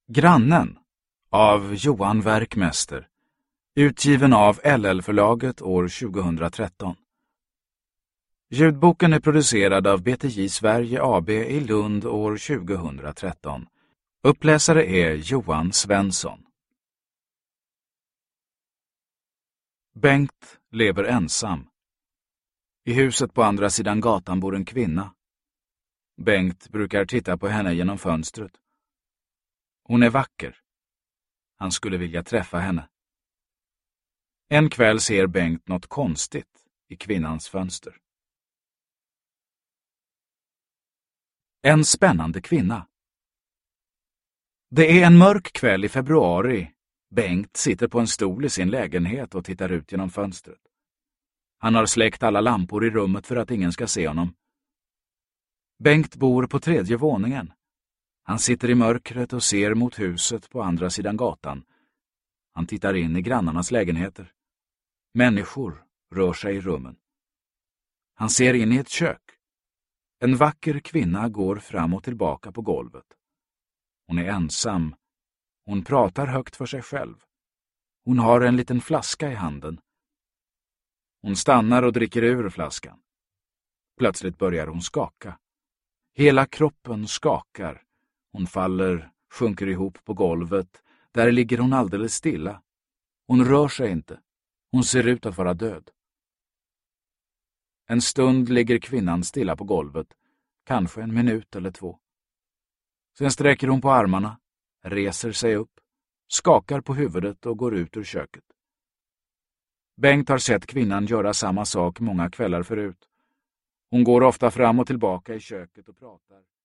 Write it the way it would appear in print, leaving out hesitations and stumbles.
Grannen av Johan Werkmäster, utgiven av LL-förlaget år 2013. Ljudboken är producerad av BTJ Sverige AB i Lund år 2013. Uppläsare är Johan Svensson. Bengt lever ensam. I huset på andra sidan gatan bor en kvinna. Bengt brukar titta på henne genom fönstret. Hon är vacker. Han skulle vilja träffa henne. En kväll ser Bengt något konstigt i kvinnans fönster. En spännande kvinna. Det är en mörk kväll i februari. Bengt sitter på en stol i sin lägenhet och tittar ut genom fönstret. Han har släckt alla lampor i rummet för att ingen ska se honom. Bengt bor på 3:e våningen. Han sitter i mörkret och ser mot huset på andra sidan gatan. Han tittar in i grannarnas lägenheter. Människor rör sig i rummen. Han ser in i ett kök. En vacker kvinna går fram och tillbaka på golvet. Hon är ensam. Hon pratar högt för sig själv. Hon har en liten flaska i handen. Hon stannar och dricker ur flaskan. Plötsligt börjar hon skaka. Hela kroppen skakar. Hon faller, sjunker ihop på golvet. Där ligger hon alldeles stilla. Hon rör sig inte. Hon ser ut att vara död. En stund ligger kvinnan stilla på golvet. Kanske en minut eller 2. Sen sträcker hon på armarna, reser sig upp, skakar på huvudet och går ut ur köket. Bengt har sett kvinnan göra samma sak många kvällar förut. Hon går ofta fram och tillbaka i köket och pratar.